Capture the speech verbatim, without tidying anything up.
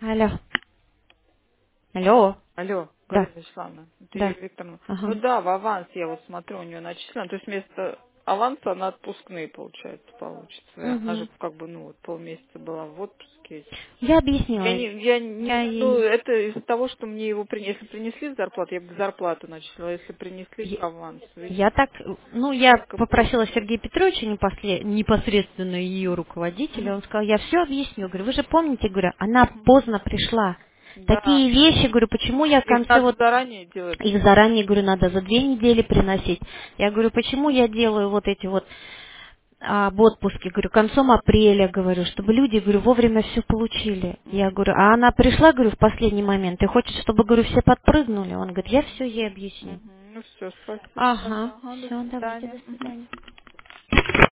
Алло. Алло. Алло, Да. Галина Вячеславовна, это Да. Юлия Викторовна. Ну Ага. да, в аванс я вот смотрю, у нее начислено. То есть вместо аванса она отпускные, получается, получится. И она же Угу. как бы, ну вот, полмесяца была в отпуске. Я Я объяснила. не, я не, Я ну, ей... это из-за того, что мне его принесли. Если принесли зарплату, я бы зарплату начислила. Если принесли Я, аванс, видите, я так... Ну, я так и было. попросила Сергея Петровича, непосле- непосредственно ее руководителя, он сказал, я все объясню. Говорю, вы же помните, говорю, она поздно пришла. Да, Такие вещи, говорю, почему я в их конце надо вот заранее делать. их заранее, говорю, надо за две недели приносить. Я говорю, почему я делаю вот эти вот а, в отпуске, говорю, концом апреля, говорю, чтобы люди, говорю, вовремя все получили. Я говорю, а она пришла, говорю, в последний момент и хочет, чтобы, говорю, все подпрыгнули. Он говорит, я все ей объясню. Мгм. Ну все, спасибо Ага, тогда. Ага, до все, давайте, свидания. до Мгм. свидания.